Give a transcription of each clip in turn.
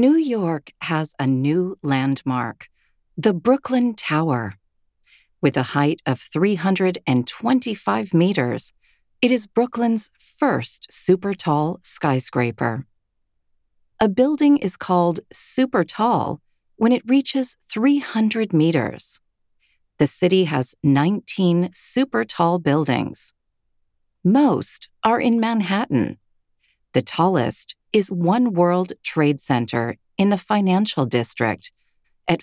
New York has a new landmark, the Brooklyn Tower. With a height of 325 meters, it is Brooklyn's first super tall skyscraper. A building is called super tall when it reaches 300 meters. The city has 19 super tall buildings. Most are in Manhattan. The tallest is One World Trade Center in the Financial District at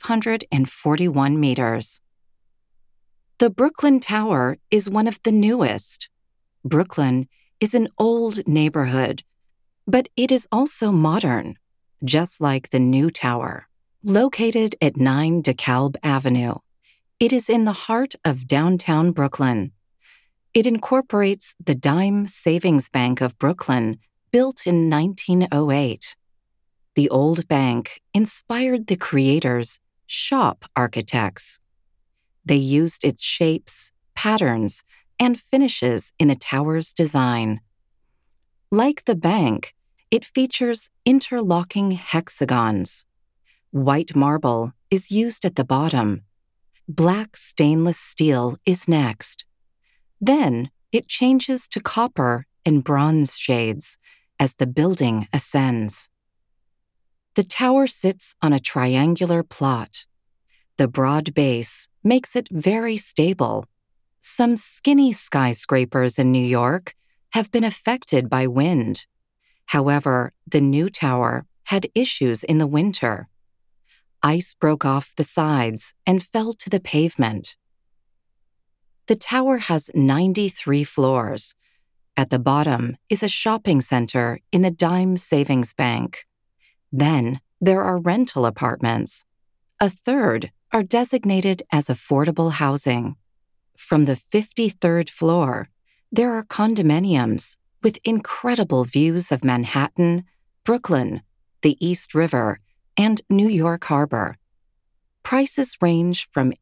541 meters. The Brooklyn Tower is one of the newest. Brooklyn is an old neighborhood, but it is also modern, just like the new tower. Located at 9 DeKalb Avenue, it is in the heart of downtown Brooklyn. It incorporates the Dime Savings Bank of Brooklyn, built in 1908. The old bank inspired the creators, shop architects. They used its shapes, patterns, and finishes in the tower's design. Like the bank, it features interlocking hexagons. White marble is used at the bottom. Black stainless steel is next. Then it changes to copper and bronze shades as the building ascends. The tower sits on a triangular plot. The broad base makes it very stable. Some skinny skyscrapers in New York have been affected by wind. However, the new tower had issues in the winter. Ice broke off the sides and fell to the pavement. The tower has 93 floors. At the bottom is a shopping center in the Dime Savings Bank. Then there are rental apartments. A third are designated as affordable housing. From the 53rd floor, there are condominiums with incredible views of Manhattan, Brooklyn, the East River, and New York Harbor. Prices range from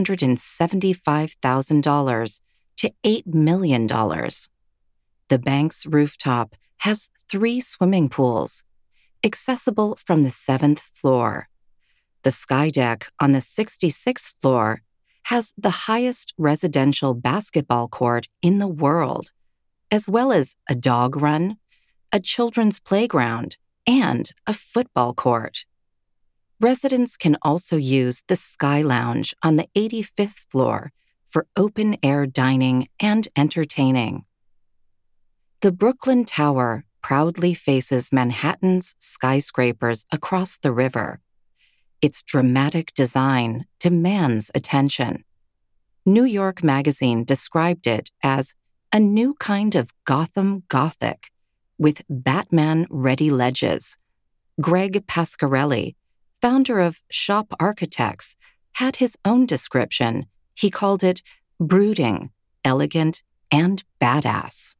$875,000 to $8 million. The bank's rooftop has 3 swimming pools, accessible from the 7th floor. The sky deck on the 66th floor has the highest residential basketball court in the world, as well as a dog run, a children's playground, and a football court. Residents can also use the Sky Lounge on the 85th floor for open-air dining and entertaining. The Brooklyn Tower proudly faces Manhattan's skyscrapers across the river. Its dramatic design demands attention. New York Magazine described it as a new kind of Gotham Gothic with Batman-ready ledges. Greg Pasquarelli, founder of Shop Architects, had his own description. He called it brooding, elegant, and badass.